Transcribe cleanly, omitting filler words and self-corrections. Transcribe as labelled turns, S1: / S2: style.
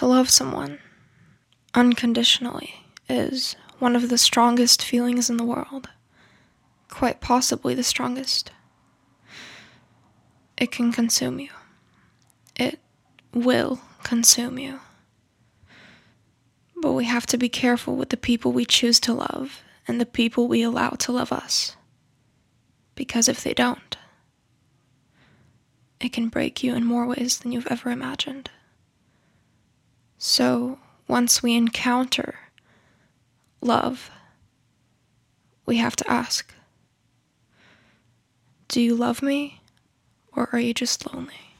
S1: To love someone unconditionally is one of the strongest feelings in the world, quite possibly the strongest. It can consume you. It will consume you. But we have to be careful with the people we choose to love and the people we allow to love us. Because if they don't, it can break you in more ways than you've ever imagined. So, once we encounter love, we have to ask, do you love me, or are you just lonely?